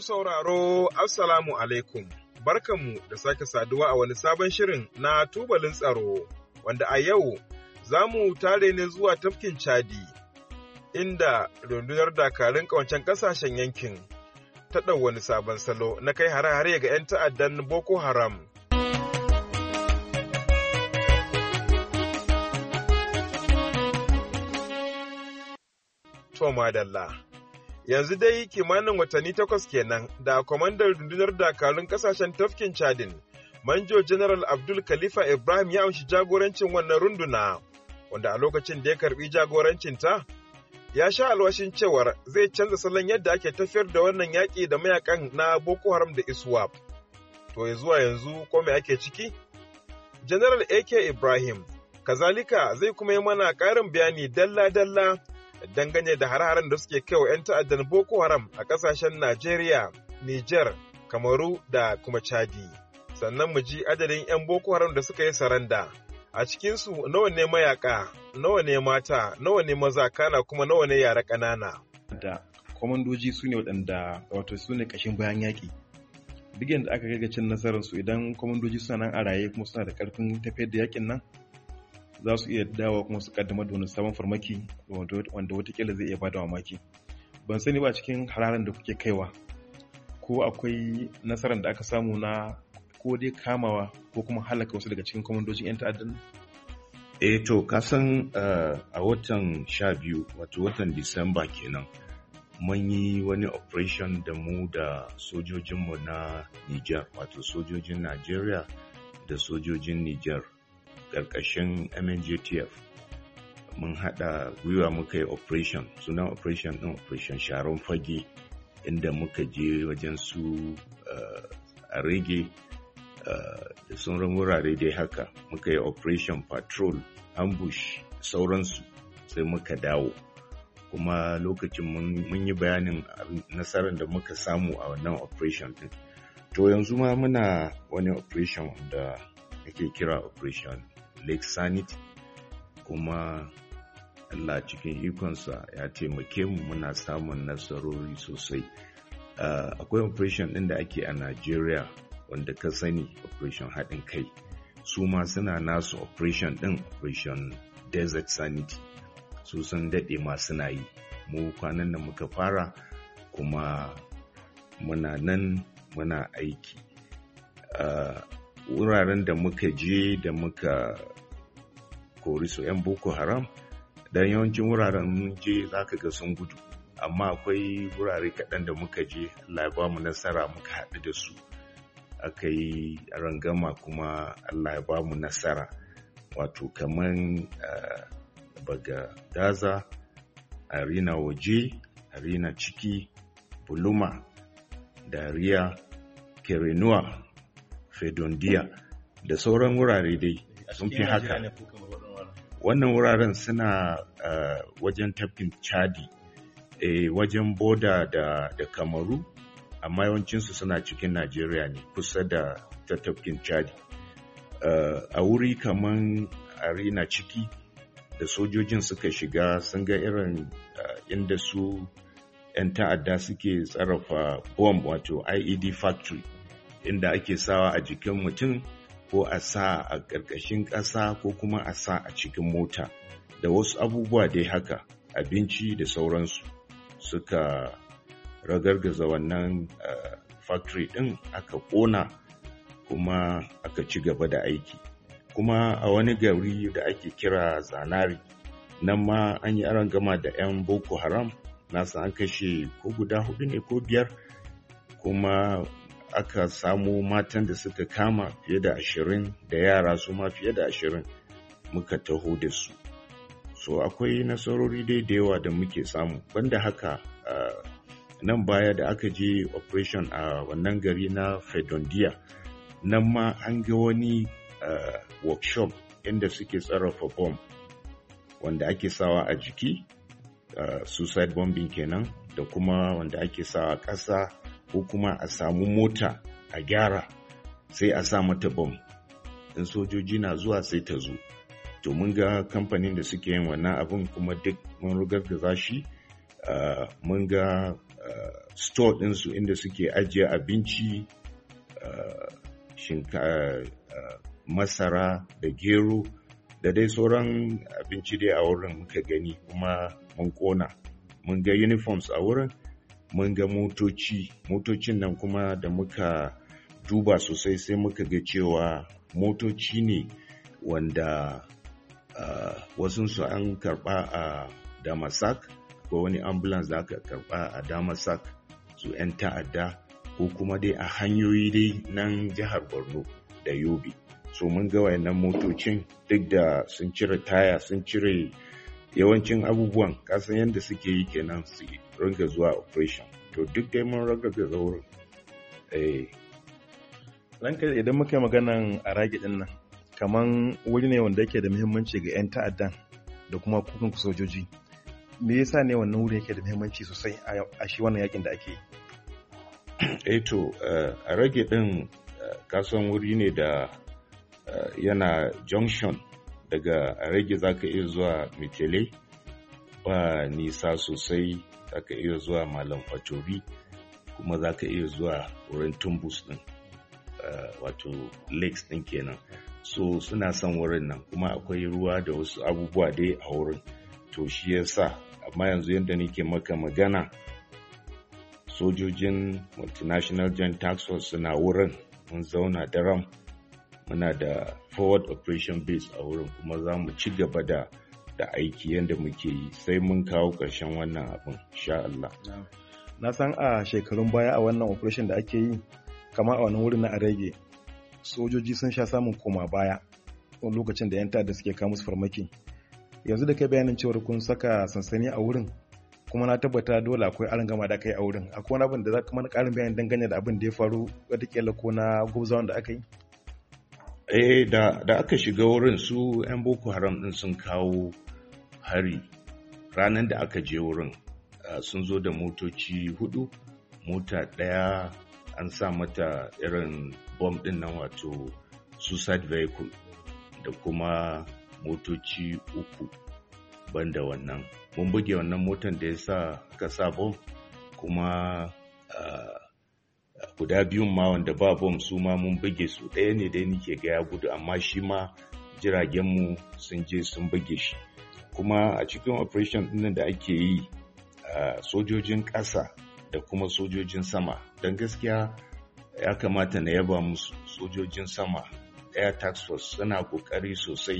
sauraro, Assalamu alaikum. Barkanmu da sake saduwa a wani sabon shirin na tubalin tsaro, wanda a yau za mu tare ne zuwa tafkin Chadi, inda rundunar dakarun ƙawancen ƙasashen yankin ta ɗau wani sabon salo na kai hare-hare ga 'yan ta'addan Boko Haram. To madalla. Yanzu dai kimanin watanni 8 kenan da kwamandan rundunar dakarun kasashen tafkin Chadin, Manjo General Abdul Khalifa Ibrahim ya amshi jagorancin wannan runduna, wanda a lokacin da ya karbi jagorancinta, ya sha alwashin cewar zai canza salon yadda ake tafiyar da wannan yaƙi da mayakan na Boko Haram da ISWAP. To ya zuwa yanzu ko me ake ciki? General AK Ibrahim, kazalika zai kuma yi mana ƙarin bayani dalla-dalla dangane da hare-haren da suke kai wa 'yan ta'addan Boko Haram a ƙasashen Najeriya, Nijar, Kamaru da kuma Chadi. Sannan mu ji adadin 'yan Boko Haram da suka yi saranda. A cikinsu nawa ne mayaka, nawa ne mata, nawa ne maza, kana kuma nawa ne yara ƙanana. Da kwamandoji su ne waɗanda wato su ne ƙashin bayan yaƙi. Duk yadda aka kai ga cin nasararsu idan kwamandoji suna nan a raye kuma suna da ƙarfin tafiyar da yaƙin nan, za su iya dawo kuma su kaddamar da wani sabon farmaki wanda watakila zai iya bada mamaki. Ban sani ba cikin hararen da kuke kaiwa ko akwai nasarar da aka samu na ko dai kamawa ko kuma halaka wasu daga cikin kwamandojin 'yan ta'addan? To kasan a watan 12 wato watan Disamba kenan mun yi wani operation da mu da sojojinmu na Nijar, wato sojojin Najeriya da sojojin Nijar ƙarƙashin MNJTF. Mun haɗa gwiwa muka yi operation, sunan operation ɗin operation sharon fage, inda muka je wajen su a rege da sauran wurare dai haka. Muka yi operation patrol, ambush, sauransu, sai muka dawo. Kuma lokacin mun yi bayanin nasarar da muka samu a wannan operation ɗin. To yanzu ma muna wani operation da ake kira operation Lake Sanity, kuma Allah cikin ikonsa ya taimake mu muna samun nasarori sosai. Akwai operation ɗin da ake a Najeriya wanda ka sani, operation haɗin kai. Su ma suna nasu operation ɗin, operation Desert Sanity. Su sun daɗe ma suna yi. Mu kwanan da muka fara kuma muna nan muna aiki. Wuraren da muka je da muka kori su 'yan Boko Haram, dan yawancin wuraren mun je za ka ga sun gudu, amma akwai wurare kaɗan da muka je Allah ya ba mu nasara muka haɗu da su, aka yi rangama kuma Allah ya ba mu nasara, wato kaman Baga Daza, Arena Waje, Arena Ciki, Buluma, Dariya, Kerenuwa, Fedondiya da sauran wurare dai sun fi haka. Wannan wuraren suna wajen tafkin Chadi, wajen boda da Kamaru, amma yawancinsu suna cikin Najeriya ne, kusa da ta tafkin Chadi. A wuri kaman Arena Ciki da sojojin suka shiga sun ga irin inda su 'yan ta'adda suke sarrafa bomb, wato IED factory, inda ake sawa a jikin mutum ko a sa a ƙarƙashin ƙasa ko kuma a sa a cikin mota da wasu abubuwa dai haka, abinci da sauransu. Suka ragargaza wannan factory ɗin, aka ƙona kuma aka ci gaba da aiki. Kuma a wani gari da ake kira Zanari, nan ma an yi arangama da 'yan Boko Haram, nasa an kashe ko guda 4 ne ko 5, kuma aka samu matan da suka kama fiye da 20 da yara su ma fiye da 20 muka taho da su. So akwai nasarori dai da yawa da muke samu. Banda haka nan baya da aka je operation a wannan gari na Fedondiya, nan ma an ga wani workshop inda suke sarrafa bomb wanda ake sawa a jiki, suicide bombing kenan, da kuma wanda ake sawa ƙasa ko kuma a samu mota a gyara sai a sa mata bom, in sojoji na zuwa sai ta zo. To mun ga kamfanin da suke yin wannan abin kuma duk mun rugargaza shi, mun ga store ɗinsu inda suke ajiye abinci, masara da gero da dai sauran abinci dai a wurin muka gani, kuma mun ƙona. Mun ga uniforms a wurin, mun ga motocin nan kuma da muka duba sosai sai muka ga cewa motoci ne wanda wasunsu an karɓa a Damasak, ko wani ambulance da aka karɓa a Damasak su 'yan ta'adda, ko kuma dai a hanyoyi dai nan jihar Borno da Yobe. So mun ga wayannan motocin duk da sun cire taya, sun cire yawancin abubuwan, kasan yadda suke yi kenan su ringa zuwa operation. To duk dai mun raga ga wurin. Ranka idan muka yi maganan a rage din nan, kaman wuri ne wanda yake da muhimmanci ga 'yan ta'addan da kuma kukun sojoji. Me yasa ne wannan wuri yake da muhimmanci sosai a shi wannan yakin da ake yi? A rage din kasan wuri ne da yana junction daga a rage zaka iya zuwa Mitele, ba nisa sosai, zaka iya zuwa Malam Fatori, kuma zaka iya zuwa wurin Tumbus din, wato lakes din kenan. So suna son wurin nan, kuma akwai ruwa da wasu abubuwa dai a wurin. To shi yasa, amma yanzu yadda nake maka magana, sojojin Multinational Joint Task Force suna wurin, mun zauna daram, muna da forward operation base a wurin, kuma za mu ci gaba da aiki yadda muke yi sai mun kawo ƙarshen wannan abin, insha Allah. Na san a shekarun baya a wannan operation da ake yi, kama a wannan wurin na Arege, sojoji sun sha samun koma baya wani lokacin da 'yan ta'adda suke kawo musu farmaki. Yanzu da kai bayanin cewar kun saka sansani a wurin, kuma na tabbata dole akwai arangama da kai a wurin. Akwai wani abin da za ka mana ƙarin bayani dangane da abin da ya faru wataƙila ko na gwabzawan da aka yi? Da aka shiga wurin, su 'yan Boko Haram din sun kawo hari ranar da aka je wurin. Sun zo da motoci 4, mota ɗaya an sa mata irin bomb din nan, wato suicide vehicle, da kuma motoci 3 banda wannan. Mun buge wannan motan da ya sa aka sa bomb, kuma guda biyun ma wanda ba bom su ma mun buge su. Ɗaya ne dai nike ga ya gudu, amma shi ma jiragenmu sun je sun buge shi. Kuma a cikin operation ɗin da ake yi, sojojin ƙasa da kuma sojojin sama, don gaskiya ya kamata na yaba musu. Sojojin sama, Air Task Force, suna ƙoƙari sosai.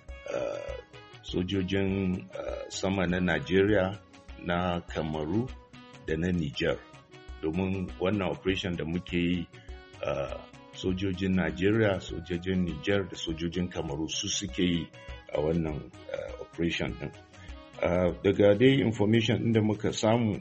Sojojin sama na Najeriya, na Kamaru da na Niger, domin wannan operation da muke yi, sojojin Najeriya, sojojin Niger da sojojin Kamaru su suke yi a wannan operation din. Daga dai information ɗin da muka samu,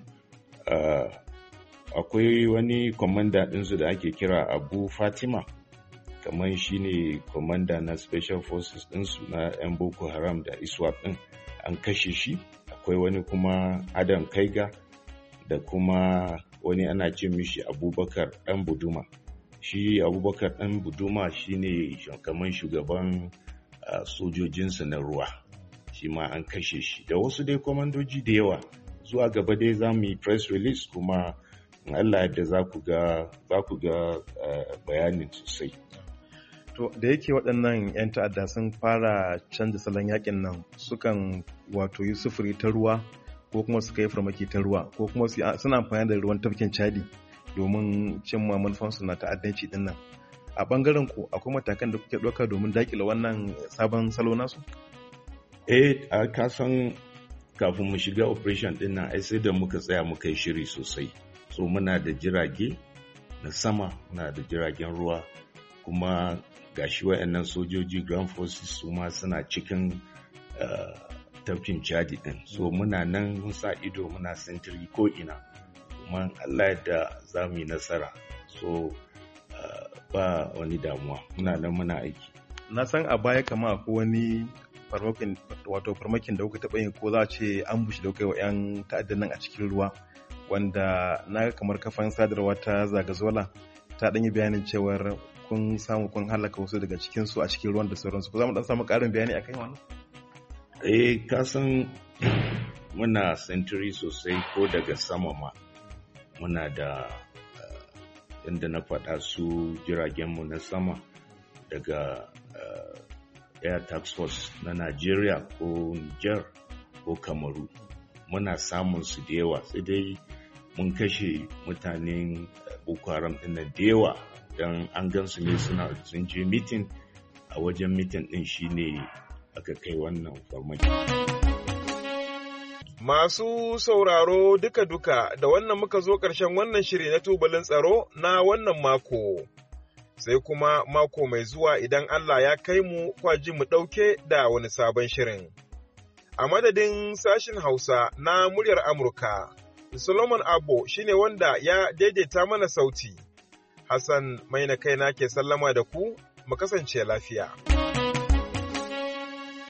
akwai wani commander ɗinsu da ake kira Abu Fatima, kamar shi ne commander na Special Forces ɗinsu na 'yan Boko Haram da ISWAP ɗin, an kashe shi. Akwai wani kuma Adam Kaiga, da kuma wani ana ce mishi Abubakar ɗan Buduma. Shi Abubakar ɗan Buduma shi ne kamar shugaban sojojinsu na ruwa, shi ma an kashe shi, da wasu dai kwamandoji da yawa. Zuwa gaba dai za mu yi press release, kuma in Allah yadda za ku ga bayanin sosai. To da yake waɗannan 'yan ta'adda sun fara canza salon yakin nan, sukan wato yi sufuri ta ruwa, ko kuma su kai farmaki ta ruwa, ko kuma suna amfani da ruwan tafkin Chadi domin cimma manufansu na ta'addanci din nan. A ɓangaren ku akwai matakan da kuke ɗauka domin daƙile wannan sabon salo nasu? Ka san kafin mu shiga operation din nan, sai da muka tsaya muka yi shiri sosai. So muna da jirage na sama, muna da jiragen ruwa, kuma gashi wayannan sojoji ground forces su ma suna cikin tafkin Chadi din. So muna nan mun sa ido, muna sentiri ko ina, kuma Allah yadda za mu yi nasara. So ba wani damuwa, muna nan muna aiki. Na san a baya kama akwai wani farmakin da kuka taɓa yin, ko za a ce ambush da kuka yi wa 'yan ta'addan nan a cikin ruwa, wanda na kamar kafan sadarwa ta Zagazola ta ɗanyi bayanin cewar kun samu kun halaka wasu daga cikinsu a cikin ruwan da sauransu. Ko za mu ɗan samu ƙarin bayani akan wannan? Ka san muna sentiri sosai ko daga sama ma. Muna da inda na faɗa su jiragenmu na sama daga Air Task Force na Najeriya ko Niger ko Kamaru. Muna samun su da yawa, sai dai mun kashe mutanen Boko Haram ɗin da yawa don an gansu ne sun je mitin, a wajen mitin ɗin shine aka kai wannan farmaki. Masu sauraro duka-duka da wannan muka zo ƙarshen wannan shiri na tubalin tsaro na wannan mako. Sai kuma mako mai zuwa idan Allah ya kai mu kwaji mu ɗauke da wani sabon shirin. A madadin sashin Hausa na muryar Amurka, Solomon Abbo shine wanda ya daidaita mana sauti. Hassan mai na kaina ke sallama da ku, mu kasance lafiya.